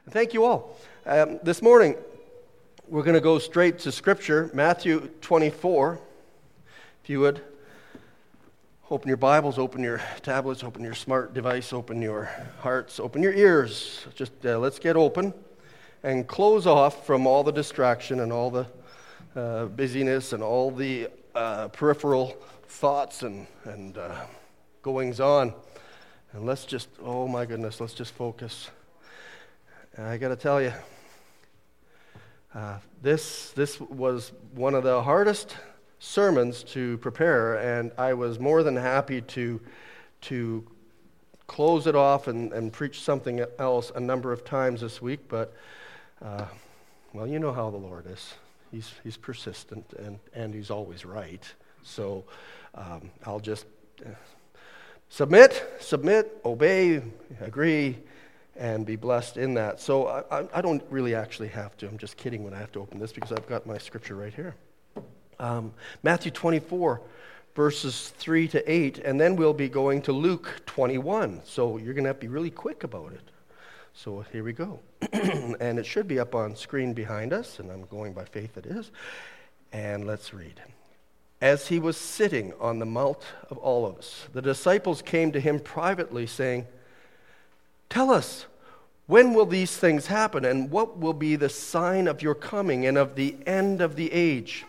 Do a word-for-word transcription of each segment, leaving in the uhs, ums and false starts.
Thank you all. Um, this morning, we're going to go straight to Scripture, Matthew twenty-four. If you would, open your Bibles, open your tablets, open your smart device, open your hearts, open your ears. Just uh, let's get open and close off from all the distraction and all the uh, busyness and all the uh, peripheral thoughts and, and uh, goings on. And let's just, oh my goodness, let's just focus. I got to tell you, uh, this this was one of the hardest sermons to prepare, and I was more than happy to to close it off and, and preach something else a number of times this week. But uh, well, you know how the Lord is. He's he's persistent and and he's always right. So um, I'll just uh, submit, submit, obey, agree, and be blessed in that. So I, I don't really actually have to. I'm just kidding when I have to open this because I've got my scripture right here. Um, Matthew twenty-four, verses three to eight, and then we'll be going to Luke twenty-one. So you're going to have to be really quick about it. So here we go. And it should be up on screen behind us, and I'm going by faith it is. And let's read. As he was sitting on the Mount of Olives, the disciples came to him privately, saying, "Tell us, when will these things happen, and what will be the sign of your coming and of the end of the age?"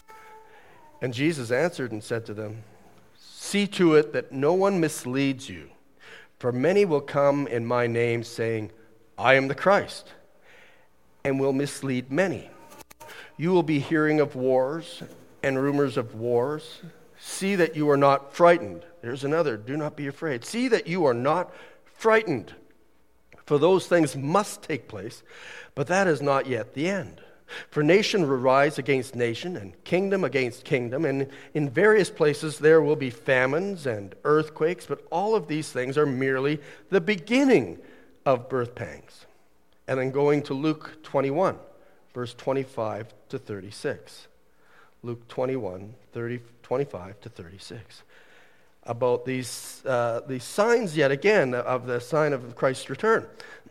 And Jesus answered and said to them, "See to it that no one misleads you, for many will come in my name, saying, 'I am the Christ,' and will mislead many. You will be hearing of wars and rumors of wars. See that you are not frightened." There's another, do not be afraid. "See that you are not frightened. For those things must take place, but that is not yet the end. For nation will rise against nation, and kingdom against kingdom, and in various places there will be famines and earthquakes, but all of these things are merely the beginning of birth pangs." And then going to Luke twenty-one, verse twenty-five to thirty-six. Luke twenty-one, thirty, twenty-five to thirty-six. About these uh, these signs yet again of the sign of Christ's return.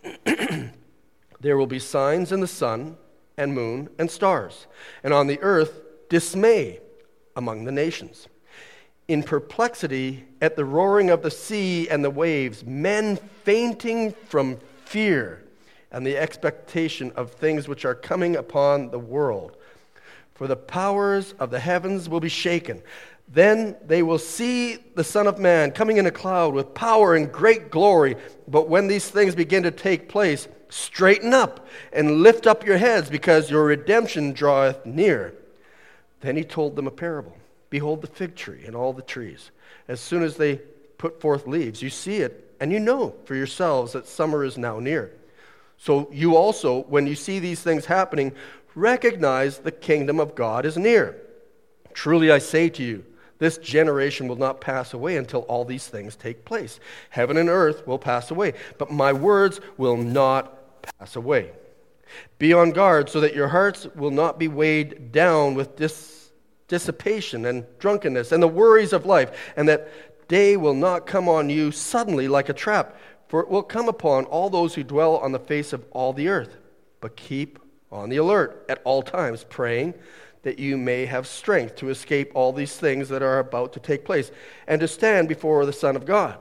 "There will be signs in the sun and moon and stars, and on the earth dismay among the nations. In perplexity at the roaring of the sea and the waves, men fainting from fear and the expectation of things which are coming upon the world. For the powers of the heavens will be shaken. Then they will see the Son of Man coming in a cloud with power and great glory. But when these things begin to take place, straighten up and lift up your heads, because your redemption draweth near." Then he told them a parable. "Behold the fig tree and all the trees. As soon as they put forth leaves, you see it, and you know for yourselves that summer is now near. So you also, when you see these things happening, recognize the kingdom of God is near. Truly I say to you, this generation will not pass away until all these things take place. Heaven and earth will pass away, but my words will not pass away. Be on guard so that your hearts will not be weighed down with dis- dissipation and drunkenness and the worries of life, and that day will not come on you suddenly like a trap, for it will come upon all those who dwell on the face of all the earth. But keep on the alert at all times, praying that you may have strength to escape all these things that are about to take place, and to stand before the Son of God."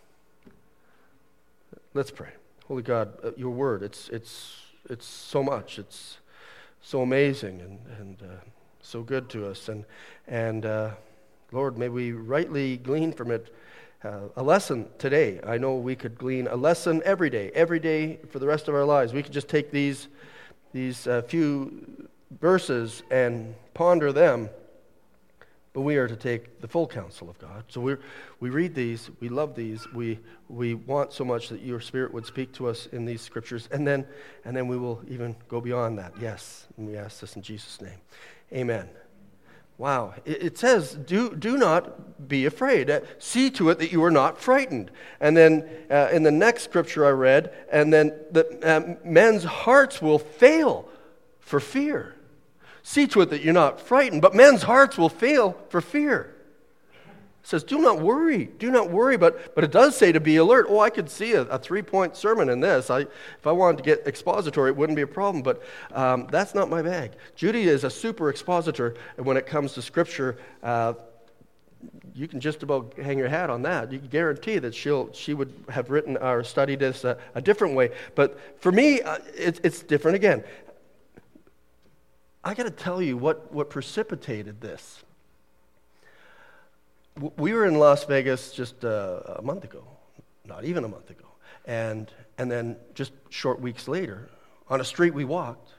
Let's pray. Holy God, uh, your word, it's it's it's so much. It's so amazing and, and uh, so good to us. And, and uh, Lord, may we rightly glean from it uh, a lesson today. I know we could glean a lesson every day, every day for the rest of our lives. We could just take these, these uh, few verses and ponder them, but we are to take the full counsel of God. So we we read these, we love these, we we want so much that your Spirit would speak to us in these scriptures, and then and then we will even go beyond that. Yes, and we ask this in Jesus' name, amen. Wow, it, it says, do do not be afraid. Uh, see to it that you are not frightened. And then uh, in the next scripture I read, and then the uh, men's hearts will fail for fear. See to it that you're not frightened, but men's hearts will fail for fear. It says, do not worry, do not worry, but, but it does say to be alert. Oh, I could see a, a three-point sermon in this. I, if I wanted to get expository, it wouldn't be a problem, but um, that's not my bag. Judy is a super expositor, and when it comes to Scripture, uh, you can just about hang your hat on that. You can guarantee that she'll she would have written or studied this a, a different way. But for me, uh, it, it's different again. I got to tell you what, what precipitated this. We were in Las Vegas just uh, a month ago, not even a month ago, and and then just short weeks later, on a street we walked,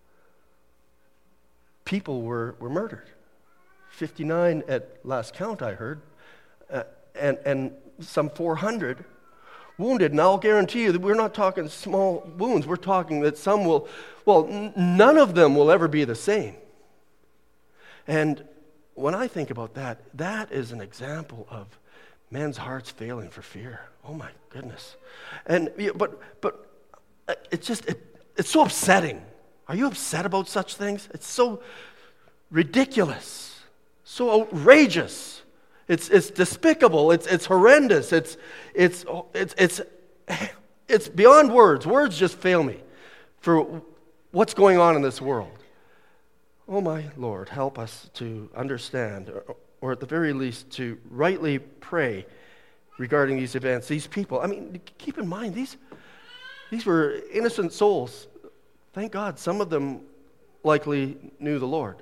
people were, were murdered. fifty-nine at last count, I heard, uh, and and some four hundred wounded. And I'll guarantee you that we're not talking small wounds. We're talking that some will, well, n- none of them will ever be the same. And when I think about that, that is an example of men's hearts failing for fear. Oh my goodness. And but but it's just it, it's so upsetting. Are you upset about such things? It's so ridiculous, so outrageous. It's it's despicable. It's it's horrendous. It's it's it's it's it's beyond words. Words just fail me for what's going on in this world. Oh, my Lord, help us to understand, or, or at the very least, to rightly pray regarding these events, these people. I mean, keep in mind, these, these were innocent souls. Thank God some of them likely knew the Lord.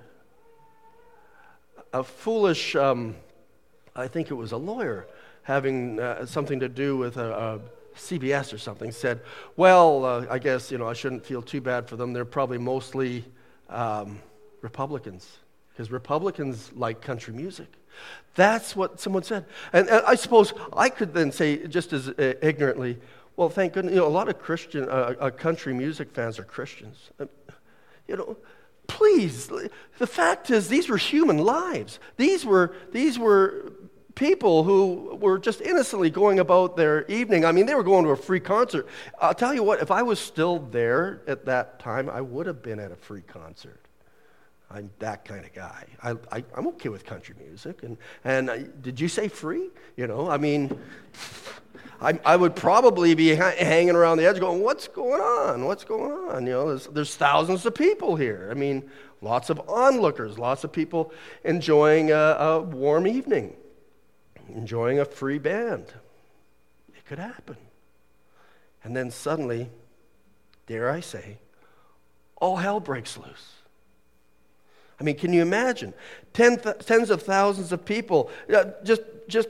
A foolish, um, I think it was a lawyer, having uh, something to do with a, a C B S or something, said, well, uh, I guess, you know, I shouldn't feel too bad for them. They're probably mostly Um, Republicans, because Republicans like country music. That's what someone said. And, and I suppose I could then say just as uh, ignorantly, well, thank goodness, you know, a lot of Christian, uh, uh, country music fans are Christians. Uh, you know, please, the fact is these were human lives. These were, these were people who were just innocently going about their evening. I mean, they were going to a free concert. I'll tell you what, if I was still there at that time, I would have been at a free concert. I'm that kind of guy. I, I, I'm okay with country music. And, and I, did you say free? You know, I mean, I, I would probably be ha- hanging around the edge going, what's going on? What's going on? You know, there's, there's thousands of people here. I mean, lots of onlookers, lots of people enjoying a, a warm evening, enjoying a free band. It could happen. And then suddenly, dare I say, all hell breaks loose. I mean, can you imagine? Ten th- tens of thousands of people uh, just, just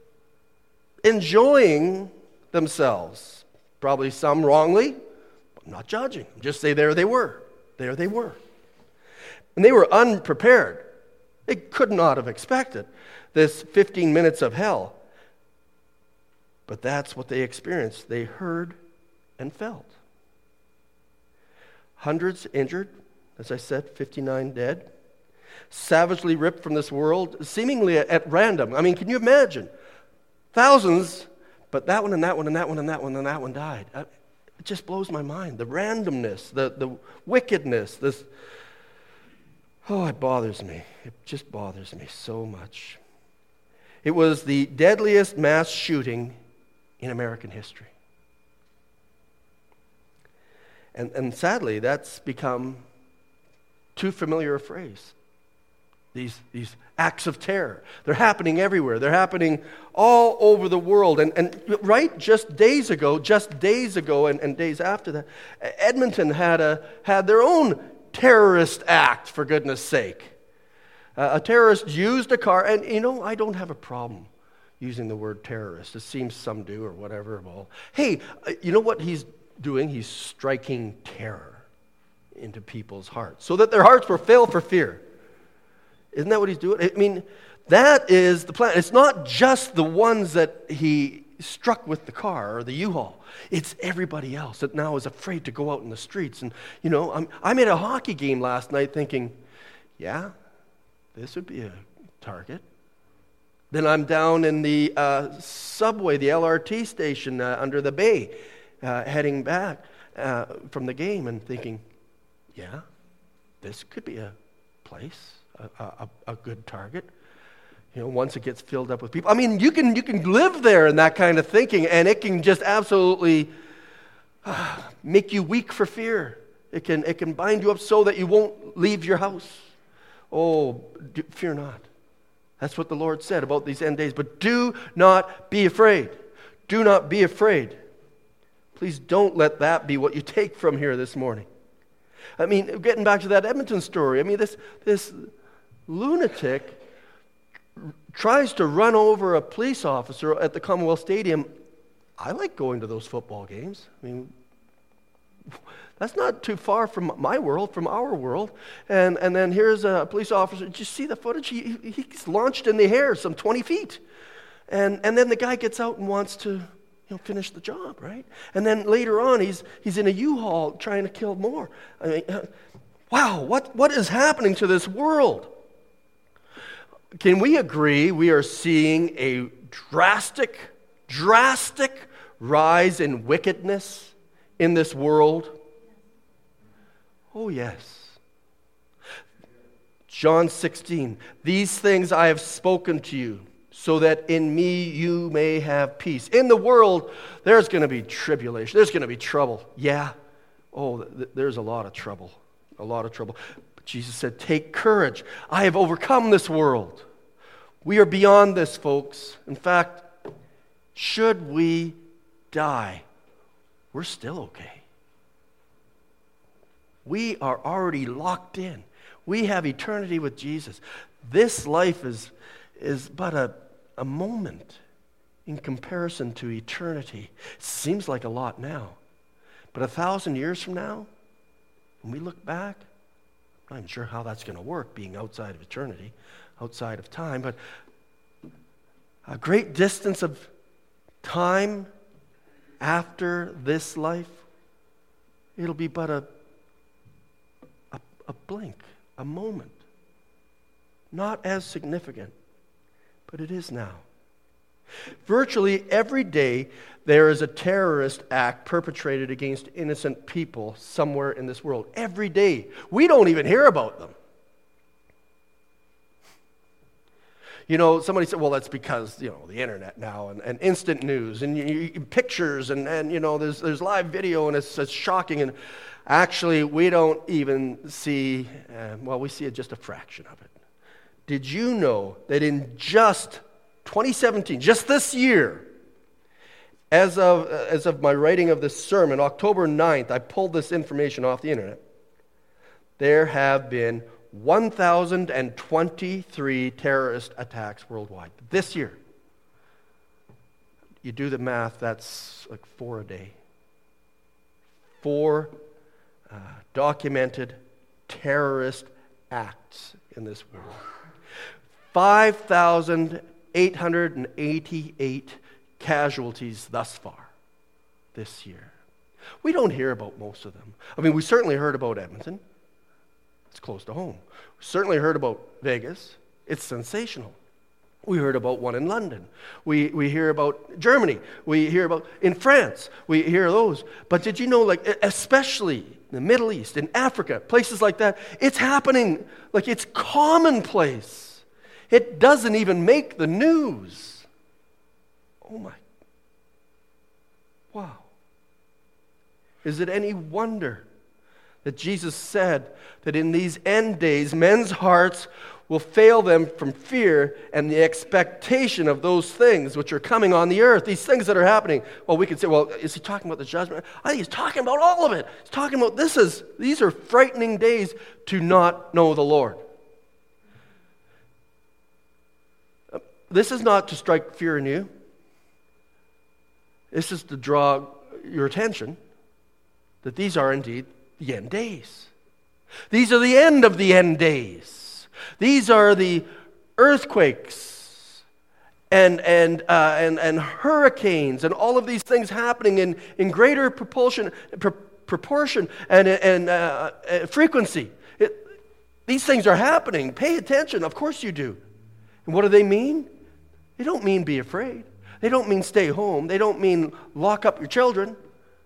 enjoying themselves. Probably some wrongly. I'm not judging. Just say there they were. There they were. And they were unprepared. They could not have expected this fifteen minutes of hell. But that's what they experienced. They heard and felt. Hundreds injured, as I said, fifty-nine dead. Savagely ripped from this world, seemingly at, at random. I mean, can you imagine? Thousands, but that one and that one and that one and that one and that one died. I, it just blows my mind. The randomness, the, the wickedness, this, oh, it bothers me. It just bothers me so much. It was the deadliest mass shooting in American history. And, and sadly, that's become too familiar a phrase. These, these acts of terror. They're happening everywhere. They're happening all over the world. And, and right just days ago, just days ago and, and days after that, Edmonton had, a, had their own terrorist act, for goodness sake. Uh, a terrorist used a car, and you know, I don't have a problem using the word terrorist. It seems some do or whatever. Well, hey, you know what he's doing? He's striking terror into people's hearts so that their hearts will fail for fear. Isn't that what he's doing? I mean, that is the plan. It's not just the ones that he struck with the car or the U-Haul. It's everybody else that now is afraid to go out in the streets. And, you know, I'm, I'm at a hockey game last night thinking, yeah, this would be a target. Then I'm down in the uh, subway, the L R T station uh, under the bay, uh, heading back uh, from the game and thinking, yeah, this could be a place. A, a, a good target. You know, once it gets filled up with people. I mean, you can you can live there in that kind of thinking, and it can just absolutely uh, make you weak for fear. It can it can bind you up so that you won't leave your house. Oh, do, fear not. That's what the Lord said about these end days. But do not be afraid. Do not be afraid. Please don't let that be what you take from here this morning. I mean, getting back to that Edmonton story, I mean, this this lunatic tries to run over a police officer at the Commonwealth Stadium. I like going to those football games. I mean, that's not too far from my world, from our world. And and then here's a police officer. Did you see the footage? He, he's launched in the air some twenty feet. And and then the guy gets out and wants to, you know, finish the job, right? And then later on, he's he's in a U-Haul trying to kill more. I mean, uh, wow, what what is happening to this world? Can we agree we are seeing a drastic, drastic rise in wickedness in this world? Oh, yes. John sixteen, these things I have spoken to you, so that in me you may have peace. In the world, there's going to be tribulation. There's going to be trouble. Yeah. Oh, th- there's a lot of trouble. A lot of trouble. But Jesus said, take courage. I have overcome this world. We are beyond this, folks. In fact, should we die, we're still okay. We are already locked in. We have eternity with Jesus. This life is, is but a, a moment in comparison to eternity. Seems like a lot now. But a thousand years from now, when we look back, I'm not even sure how that's going to work, being outside of eternity, outside of time, but a great distance of time after this life, it'll be but a, a, a blink, a moment. Not as significant, but it is now. Virtually every day, there is a terrorist act perpetrated against innocent people somewhere in this world. Every day. We don't even hear about them. You know, somebody said, well, that's because, you know, the internet now and, and instant news and you, you, pictures and, and, you know, there's there's live video and it's, it's shocking. And actually, we don't even see, uh, well, we see just a fraction of it. Did you know that in just twenty seventeen, just this year, as of, uh, as of my writing of this sermon, October ninth, I pulled this information off the internet, there have been one thousand twenty-three terrorist attacks worldwide this year. You do the math, that's like four a day. Four uh, documented terrorist acts in this world. five thousand eight hundred eighty-eight casualties thus far this year. We don't hear about most of them. I mean, we certainly heard about Edmonton. It's close to home. We certainly heard about Vegas. It's sensational. We heard about one in London. We we hear about Germany. We hear about in France. We hear those. But did you know, like, especially in the Middle East, in Africa, places like that, it's happening, like it's commonplace. It doesn't even make the news. Oh my. Wow. Is it any wonder that Jesus said that in these end days, men's hearts will fail them from fear and the expectation of those things which are coming on the earth, these things that are happening? Well, we could say, well, is he talking about the judgment? I think he's talking about all of it. He's talking about this is, these are frightening days to not know the Lord. This is not to strike fear in you. This is to draw your attention that these are indeed the end days. These are the end of the end days. These are the earthquakes and and uh, and and hurricanes and all of these things happening in, in greater proportion, pr- proportion and and uh, uh, frequency. It, these things are happening. Pay attention. Of course you do. And what do they mean? They don't mean be afraid. They don't mean stay home. They don't mean lock up your children.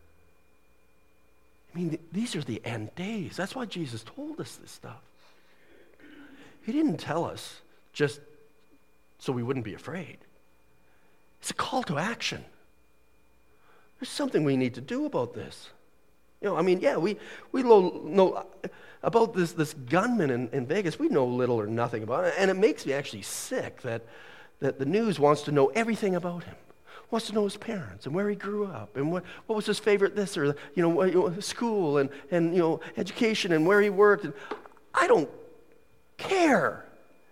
I mean, these are the end days. That's why Jesus told us this stuff. He didn't tell us just so we wouldn't be afraid. It's a call to action. There's something we need to do about this. You know, I mean, yeah, we, we know, know about this, this gunman in, in Vegas. We know little or nothing about it, and it makes me actually sick that, that the news wants to know everything about him. Wants to know his parents and where he grew up and what, what was his favorite this or, you know, what, you know, school and, and, you know, education and where he worked. And I don't care.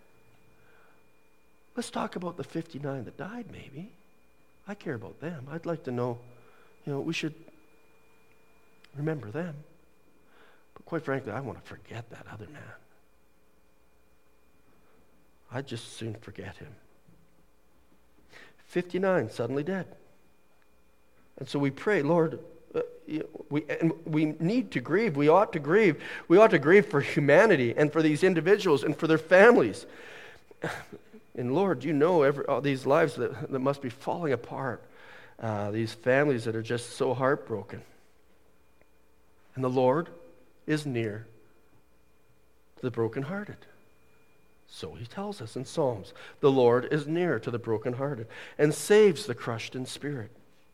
Let's talk about the fifty-nine that died, maybe. I care about them. I'd like to know, you know, we should remember them. But quite frankly, I want to forget that other man. I'd just soon forget him. fifty-nine suddenly dead. And so we pray, Lord, uh, you know, we, and we need to grieve. We ought to grieve. We ought to grieve for humanity and for these individuals and for their families. And Lord, you know every, all these lives that, that must be falling apart, uh, these families that are just so heartbroken. And the Lord is near to the brokenhearted. So he tells us in Psalms, the Lord is near to the brokenhearted and saves the crushed in spirit.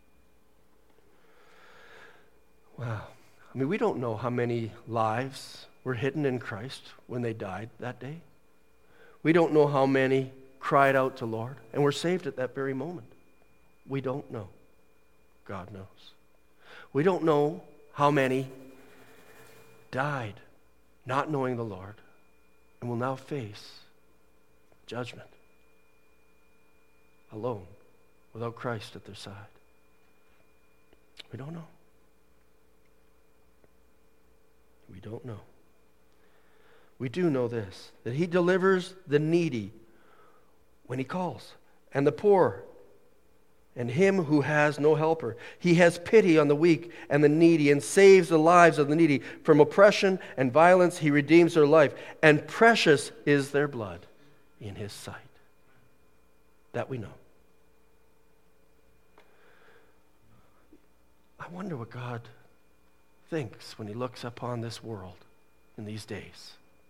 Wow. I mean, we don't know how many lives were hidden in Christ when they died that day. We don't know how many cried out to Lord and were saved at that very moment. We don't know. God knows. We don't know how many died not knowing the Lord and will now face judgment alone without Christ at their side. We don't know. We don't know. We do know this, that he delivers the needy when he calls, and the poor, and him who has no helper. He has pity on the weak and the needy and saves the lives of the needy. From oppression and violence he redeems their life, and precious is their blood in his sight. That we know. I wonder what God thinks when he looks upon this world in these days.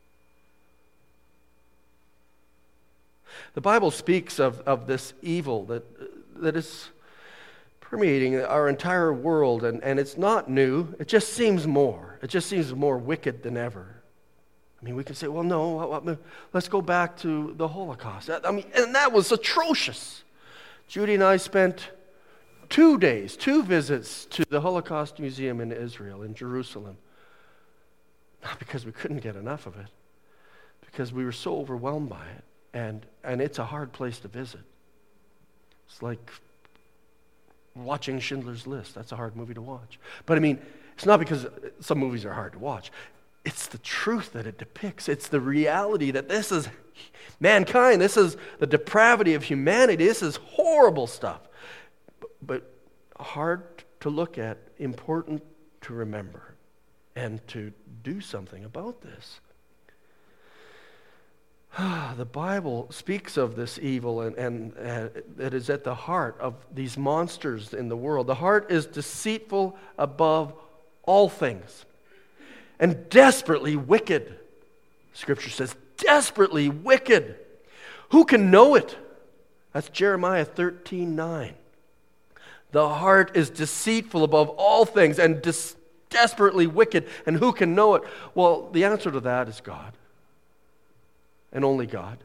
The Bible speaks of, of this evil that, that is permeating our entire world, and, and it's not new. It just seems more. It just seems more wicked than ever. I mean, we can say, well, no, let's go back to the Holocaust. I mean, and that was atrocious. Judy and I spent two days, two visits to the Holocaust Museum in Israel, in Jerusalem. Not because we couldn't get enough of it, because we were so overwhelmed by it. And and it's a hard place to visit. It's like watching Schindler's List. That's a hard movie to watch. But I mean, it's not because some movies are hard to watch. It's the truth that it depicts. It's the reality that this is mankind. This is the depravity of humanity. This is horrible stuff. But, but hard to look at, important to remember, and to do something about this. The Bible speaks of this evil and, and uh, that is at the heart of these monsters in the world. The heart is deceitful above all things and desperately wicked. Scripture says, desperately wicked. Who can know it? That's Jeremiah thirteen nine. The heart is deceitful above all things and des- desperately wicked, and who can know it? Well, the answer to that is God. And only God.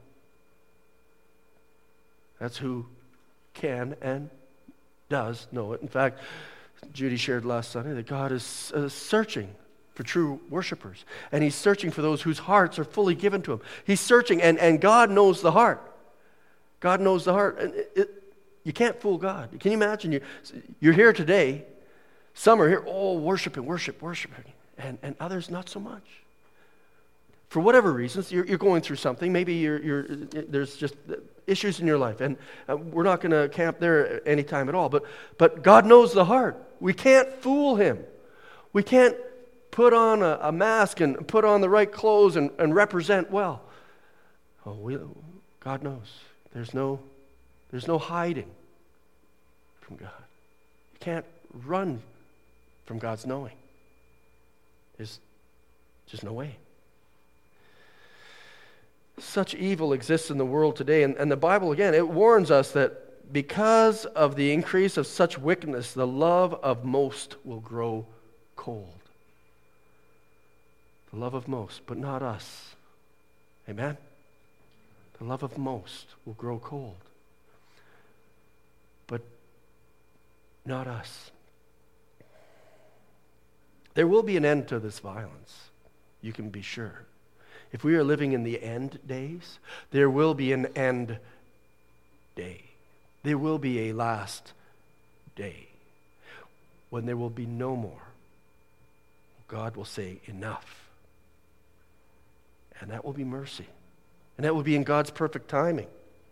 That's who can and does know it. In fact, Judy shared last Sunday that God is uh, searching for true worshipers. And he's searching for those whose hearts are fully given to him. He's searching, and, and God knows the heart. God knows the heart. And it, it, you can't fool God. Can you imagine? You, you're here today. Some are here, oh, worshiping, worship, worshiping. And, and others not so much. For whatever reasons, you're, you're going through something. Maybe you're, you're, there's just issues in your life, and uh, we're not going to camp there any time at all. But, but God knows the heart. We can't fool him. We can't put on a, a mask and put on the right clothes and, and represent well. Oh, we, God knows. There's no, there's no hiding from God. You can't run from God's knowing. There's just no way. Such evil exists in the world today. And, and the Bible, again, it warns us that because of the increase of such wickedness, the love of most will grow cold. The love of most, but not us. Amen? The love of most will grow cold. But not us. There will be an end to this violence. You can be sure. If we are living in the end days, there will be an end day. There will be a last day when there will be no more. God will say, enough. And that will be mercy. And that will be in God's perfect timing.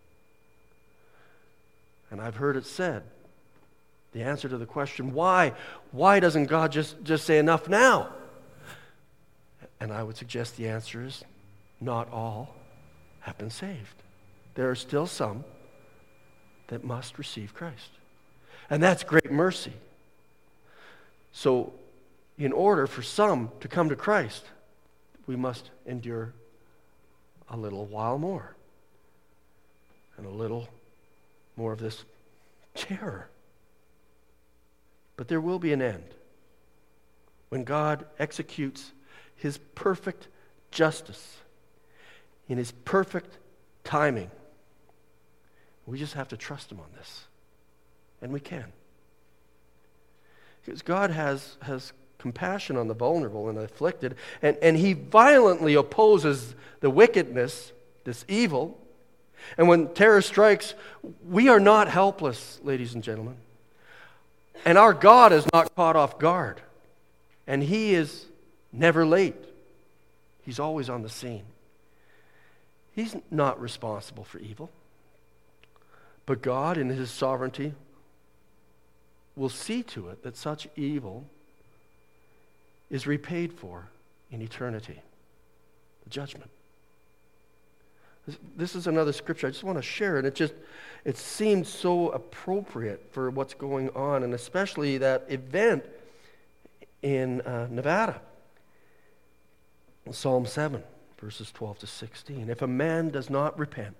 And I've heard it said, the answer to the question, why? Why doesn't God just, just say enough now? And I would suggest the answer is, not all have been saved. There are still some that must receive Christ. And that's great mercy. So, in order for some to come to Christ, we must endure a little while more. And a little more of this terror. But there will be an end. When God executes His perfect justice in His perfect timing. We just have to trust Him on this. And we can. Because God has, has compassion on the vulnerable and the afflicted, and, and He violently opposes the wickedness, this evil. And when terror strikes, we are not helpless, ladies and gentlemen. And our God is not caught off guard. And He is never late. He's always on the scene. He's not responsible for evil. But God, in His sovereignty, will see to it that such evil is repaid for in eternity. The judgment. This, this is another scripture I just want to share, and it just it seemed so appropriate for what's going on, and especially that event in uh, Nevada. Psalm seven, verses twelve to sixteen. If a man does not repent,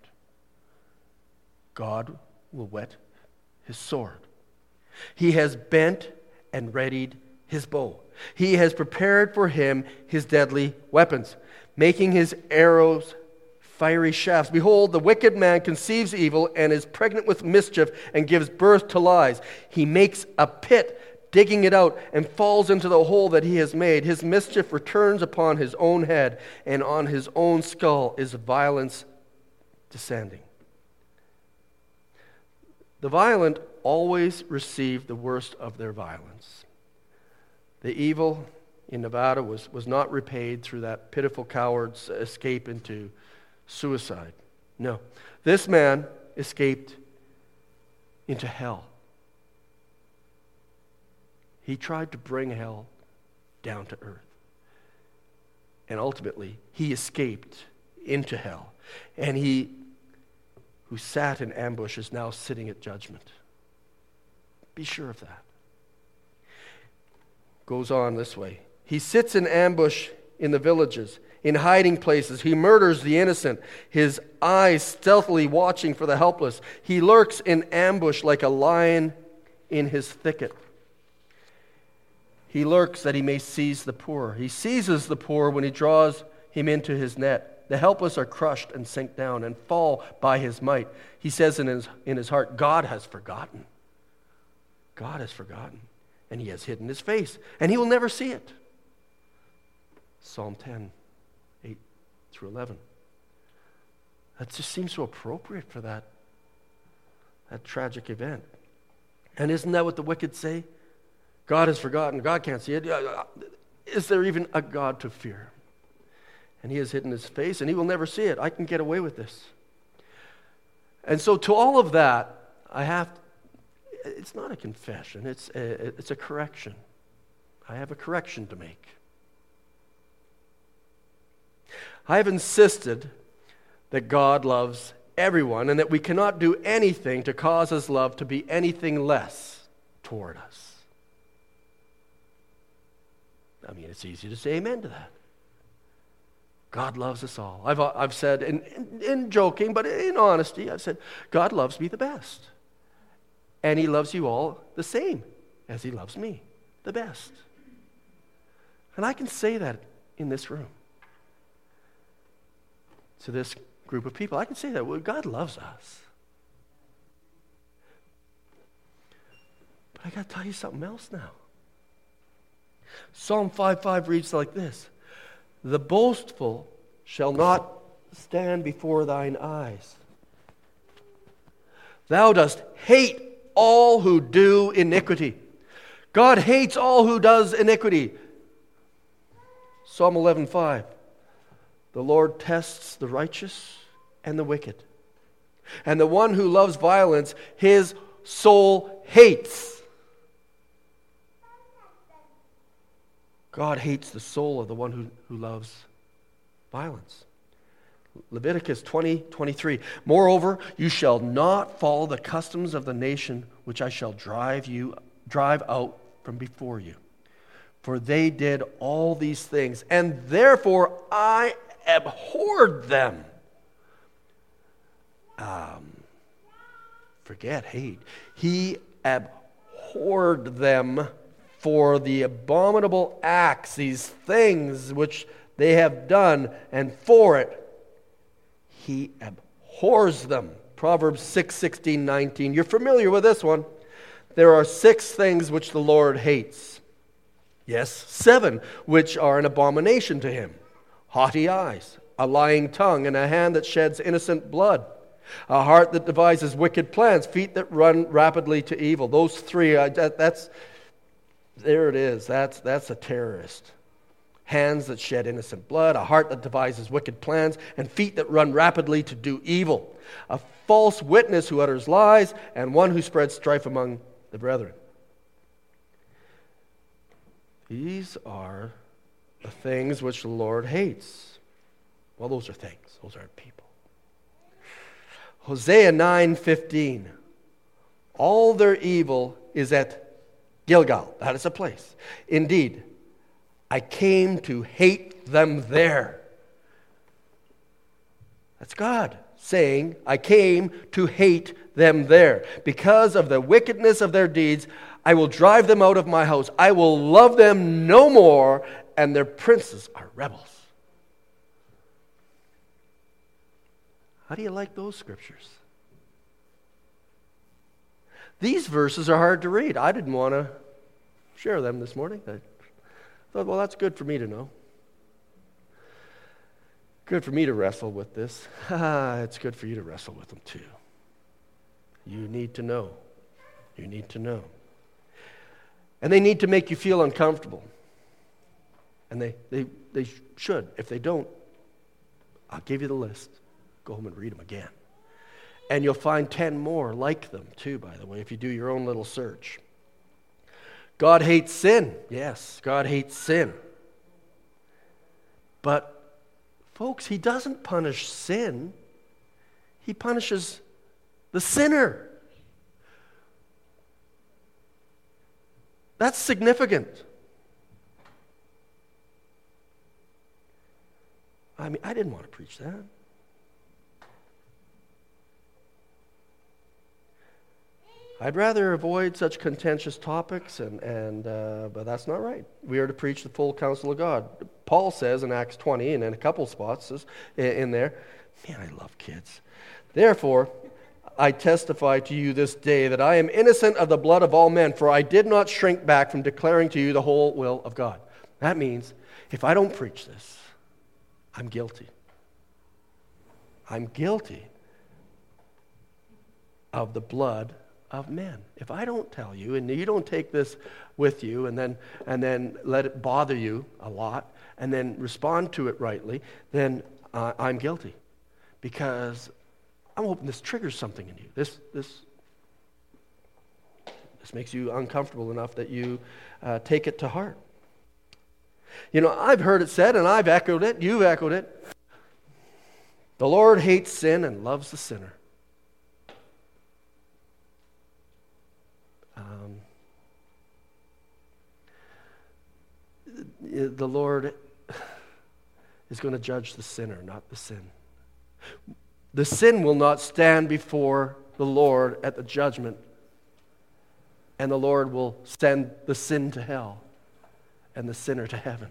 God will whet his sword. He has bent and readied his bow. He has prepared for him his deadly weapons, making his arrows fiery shafts. Behold, the wicked man conceives evil and is pregnant with mischief and gives birth to lies. He makes a pit, digging it out, and falls into the hole that he has made. His mischief returns upon his own head, and on his own skull is violence descending. The violent always receive the worst of their violence. The evil in Nevada was, was not repaid through that pitiful coward's escape into suicide. No. This man escaped into hell. He tried to bring hell down to earth. And ultimately, he escaped into hell. And he who sat in ambush is now sitting at judgment. Be sure of that. Goes on this way. He sits in ambush in the villages, in hiding places. He murders the innocent, his eyes stealthily watching for the helpless. He lurks in ambush like a lion in his thicket. He lurks that he may seize the poor. He seizes the poor when he draws him into his net. The helpless are crushed and sink down and fall by his might. He says in his, in his heart, God has forgotten. God has forgotten. And he has hidden his face. And he will never see it. Psalm ten, eight through eleven. That just seems so appropriate for that, that tragic event. And isn't that what the wicked say? God has forgotten. God can't see it. Is there even a God to fear? And he has hidden his face, and he will never see it. I can get away with this. And so to all of that, I have, it's not a confession, it's a, it's a correction. I have a correction to make. I have insisted that God loves everyone and that we cannot do anything to cause his love to be anything less toward us. I mean, it's easy to say amen to that. God loves us all. I've, I've said, in, in, in joking, but in honesty, I've said, God loves me the best. And he loves you all the same as he loves me the best. And I can say that in this room to this group of people. I can say that. Well, God loves us. But I got to tell you something else now. Psalm five five reads like this: the boastful shall not stand before thine eyes. Thou dost hate all who do iniquity. God hates all who does iniquity. Psalm eleven five. The Lord tests the righteous and the wicked. And the one who loves violence, his soul hates. God hates the soul of the one who, who loves violence. Leviticus twenty twenty-three. Moreover, you shall not follow the customs of the nation which I shall drive you drive out from before you. For they did all these things, and therefore I abhorred them. Um, forget hate. He abhorred them for the abominable acts, these things which they have done, and for it he abhors them. Proverbs six sixteen, nineteen. You're familiar with this one. There are six things which the Lord hates. Yes, seven which are an abomination to him. Haughty eyes, a lying tongue, and a hand that sheds innocent blood. A heart that devises wicked plans, feet that run rapidly to evil. Those three, uh, that, that's, there it is. That's, that's a terrorist. Hands that shed innocent blood, a heart that devises wicked plans, and feet that run rapidly to do evil. A false witness who utters lies, and one who spreads strife among the brethren. These are the things which the Lord hates. Well, those are things. Those aren't people. Hosea nine fifteen. All their evil is at Gilgal. That is a place. Indeed, I came to hate them there. That's God saying, I came to hate them there. Because of the wickedness of their deeds, I will drive them out of my house. I will love them no more, and their princes are rebels. How do you like those scriptures? These verses are hard to read. I didn't want to share them this morning. I thought, well, that's good for me to know. Good for me to wrestle with this. It's good for you to wrestle with them too. You need to know. You need to know. And they need to make you feel uncomfortable. And they, they, they should. If they don't, I'll give you the list. Go home and read them again. And you'll find ten more like them too, by the way, if you do your own little search. God hates sin. Yes, God hates sin. But, folks, he doesn't punish sin. He punishes the sinner. That's significant. I mean, I didn't want to preach that. I'd rather avoid such contentious topics, and, and uh, but that's not right. We are to preach the full counsel of God. Paul says in Acts twenty, and in a couple spots in there, man, I love kids. Therefore, I testify to you this day that I am innocent of the blood of all men, for I did not shrink back from declaring to you the whole will of God. That means if I don't preach this, I'm guilty. I'm guilty of the blood of men. If I don't tell you, and you don't take this with you, and then and then let it bother you a lot, and then respond to it rightly, then uh, I'm guilty, because I'm hoping this triggers something in you. This this this makes you uncomfortable enough that you uh, take it to heart. You know, I've heard it said, and I've echoed it. You've echoed it. The Lord hates sin and loves the sinner. Um, the Lord is going to judge the sinner, not the sin. The sin will not stand before the Lord at the judgment, and the Lord will send the sin to hell and the sinner to heaven.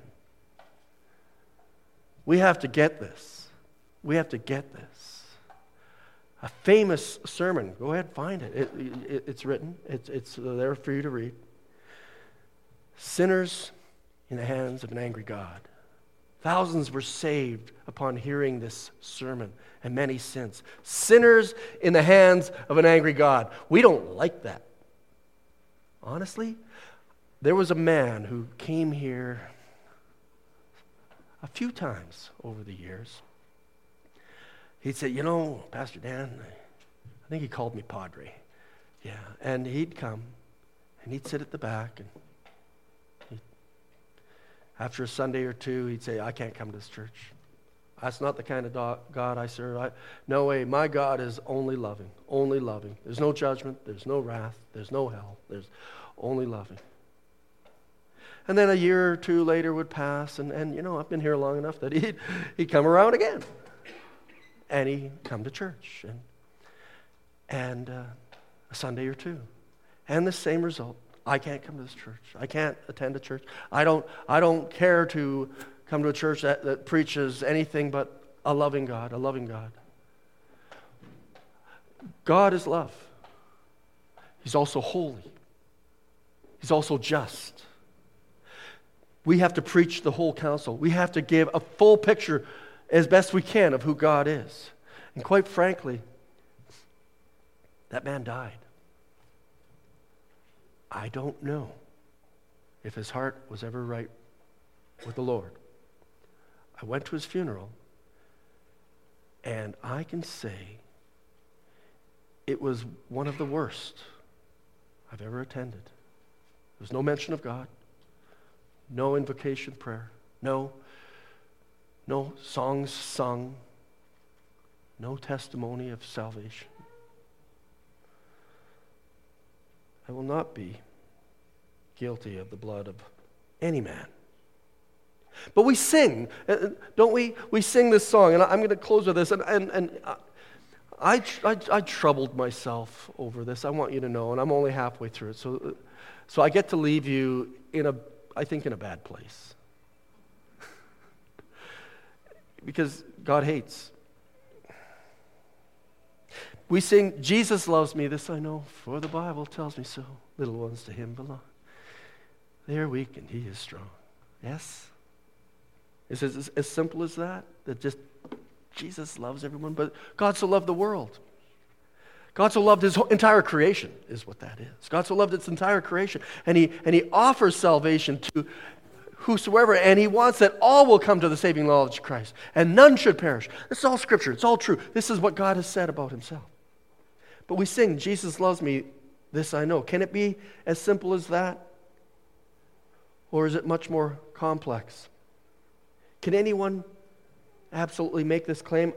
We have to get this. We have to get this. A famous sermon. Go ahead, find it. it, it it's written. It's, it's there for you to read. Sinners in the hands of an angry God. Thousands were saved upon hearing this sermon, and many since. Sinners in the hands of an angry God. We don't like that. Honestly, there was a man who came here a few times over the years. He'd say, you know, Pastor Dan, I think he called me Padre. Yeah, and he'd come, and he'd sit at the back, and he'd, after a Sunday or two, he'd say, I can't come to this church. That's not the kind of do- God I serve. I, no way, my God is only loving, only loving. There's no judgment, there's no wrath, there's no hell, there's only loving. And then a year or two later would pass, and, and you know, I've been here long enough that he'd, he'd come around again. And he'd come to church, and, and uh, a Sunday or two. And the same result. I can't come to this church. I can't attend a church. I don't, I don't care to come to a church that, that preaches anything but a loving God, a loving God. God is love. He's also holy. He's also just. We have to preach the whole counsel. We have to give a full picture as best we can of who God is. And quite frankly, that man died. I don't know if his heart was ever right with the Lord. I went to his funeral, and I can say it was one of the worst I've ever attended. There was no mention of God, no invocation prayer, no No songs sung, no testimony of salvation. I will not be guilty of the blood of any man. But we sing, don't we? We sing this song, and I'm going to close with this, and, and, and I, I, I troubled myself over this, I want you to know, and I'm only halfway through it, so, so I get to leave you in a, I think, in a bad place. Because God hates. We sing, Jesus loves me, this I know, for the Bible tells me so. Little ones to him belong. They are weak and he is strong. Yes? It's as, as simple as that, that just Jesus loves everyone, but God so loved the world. God so loved his whole, entire creation, is what that is. God so loved its entire creation, and he, and he offers salvation to whosoever, and he wants that all will come to the saving knowledge of Christ, and none should perish. This is all Scripture. It's all true. This is what God has said about himself. But we sing, Jesus loves me, this I know. Can it be as simple as that? Or is it much more complex? Can anyone absolutely make this claim?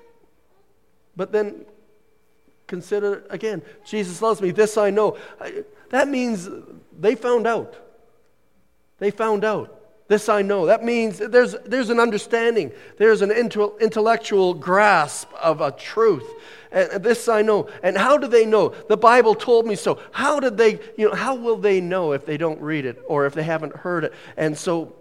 But then consider again, Jesus loves me, this I know. That means they found out. They found out. This I know. That means there's there's an understanding. There's an intellectual grasp of a truth. And this I know. And how do they know? The Bible told me so. How did they, you know, how will they know if they don't read it or if they haven't heard it? And so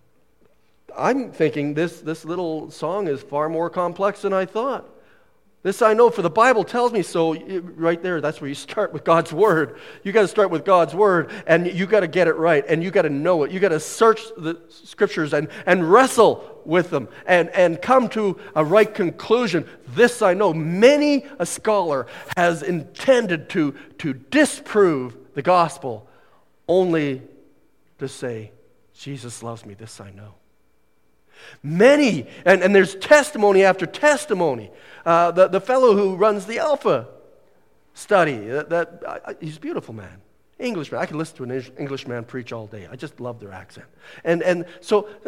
I'm thinking this, this little song is far more complex than I thought. This I know, for the Bible tells me so. Right there, that's where you start with God's Word. You got to start with God's Word, and you got to get it right, and you got to know it. You got to search the Scriptures and, and wrestle with them and, and come to a right conclusion. This I know. Many a scholar has intended to, to disprove the gospel only to say, Jesus loves me, this I know. Many, and, and there's testimony after testimony. Uh, the, the fellow who runs the Alpha study, that, that uh, he's a beautiful man, Englishman. I can listen to an Englishman preach all day. I just love their accent. And, and so uh,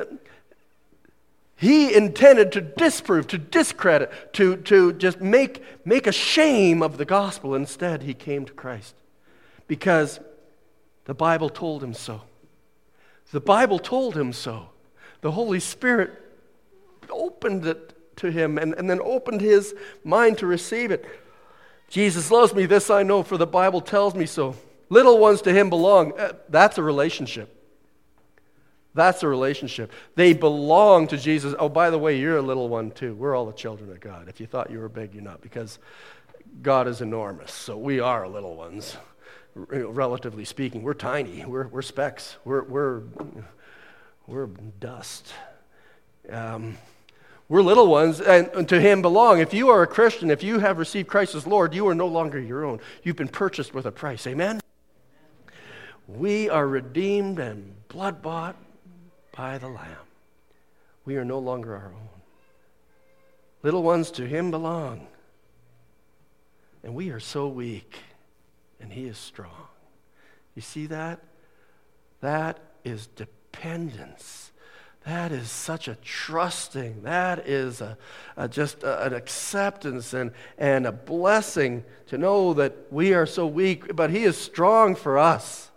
he intended to disprove, to discredit, to, to just make, make a shame of the gospel. Instead, he came to Christ because the Bible told him so. The Bible told him so. The Holy Spirit opened it to him and, and then opened his mind to receive it. Jesus loves me, this I know, for the Bible tells me so. Little ones to him belong. Uh, that's a relationship. That's a relationship. They belong to Jesus. Oh, by the way, you're a little one too. We're all the children of God. If you thought you were big, you're not, because God is enormous. So we are little ones, relatively speaking. We're tiny. We're we're specks. We're we're we're dust. Um, we're little ones, and, and to him belong. If you are a Christian, if you have received Christ as Lord, you are no longer your own. You've been purchased with a price. Amen? We are redeemed and blood-bought by the Lamb. We are no longer our own. Little ones to him belong. And we are so weak, and he is strong. You see that? That is dependence. That is such a trusting. That is a, a just a, an acceptance and, and a blessing to know that we are so weak, but he is strong for us.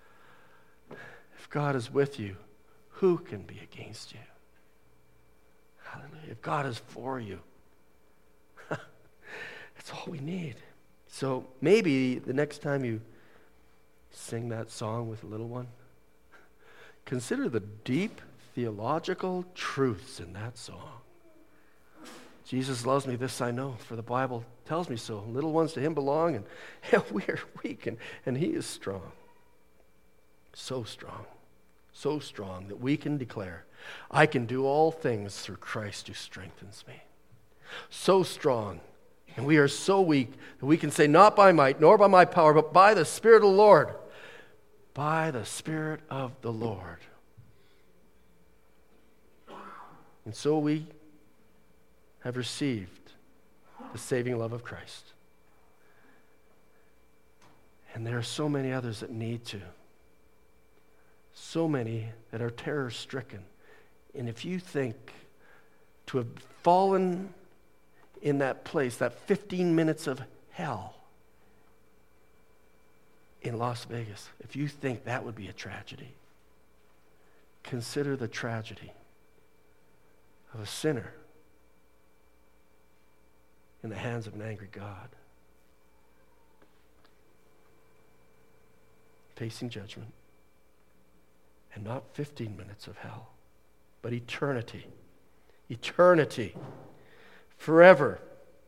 If God is with you, who can be against you? Hallelujah. If God is for you, that's all we need. So maybe the next time you sing that song with a little one, consider the deep theological truths in that song. Jesus loves me, this I know, for the Bible tells me so. Little ones to him belong, and, and we are weak, and, and he is strong. So strong. So strong that we can declare, I can do all things through Christ who strengthens me. So strong, and we are so weak that we can say, not by might, nor by my power, but by the Spirit of the Lord. By the Spirit of the Lord. And so we have received the saving love of Christ. And there are so many others that need to. So many that are terror-stricken. And if you think to have fallen in that place, that fifteen minutes of hell in Las Vegas, if you think that would be a tragedy, consider the tragedy of a sinner in the hands of an angry God, facing judgment. And not fifteen minutes of hell, but eternity. Eternity. Forever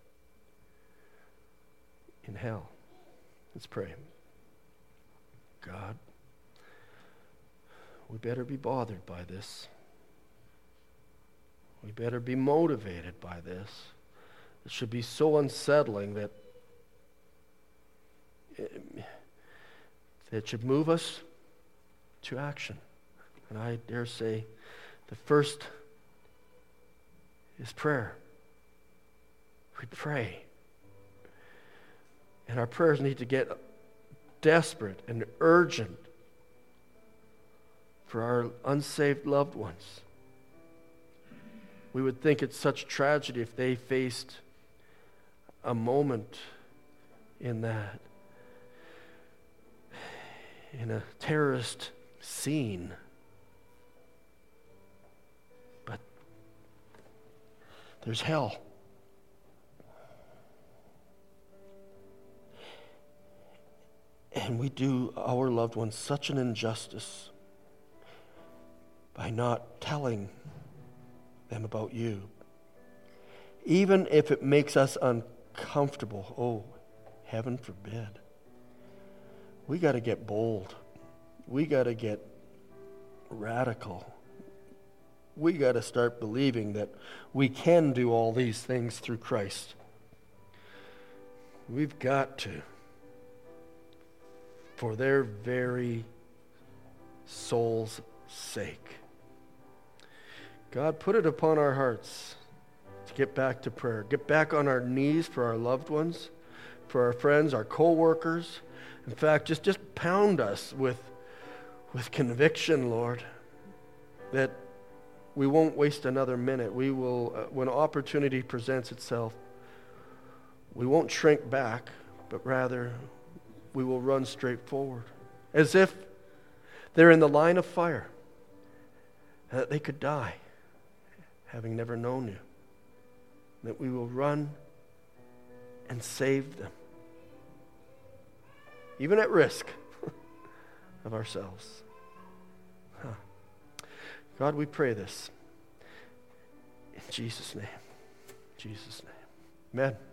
in hell. Let's pray. God, we better be bothered by this. We better be motivated by this. It should be so unsettling that it, it should move us to action. And I dare say the first is prayer. We pray. And our prayers need to get desperate and urgent for our unsaved loved ones. We would think it's such tragedy if they faced a moment in that, in a terrorist scene. But there's hell. And we do our loved ones such an injustice by not telling them about you. Even if it makes us uncomfortable, oh, heaven forbid. We got to get bold. We got to get radical. We got to start believing that we can do all these things through Christ. We've got to. For their very soul's sake. God, put it upon our hearts to get back to prayer. Get back on our knees for our loved ones, for our friends, our co-workers. In fact, just, just pound us with, with conviction, Lord, that we won't waste another minute. We will, uh, when opportunity presents itself, we won't shrink back, but rather we will run straight forward, as if they're in the line of fire, that they could die, having never known you. That we will run and save them, even at risk of ourselves. Huh. God, we pray this in Jesus' name. In Jesus' name. Amen.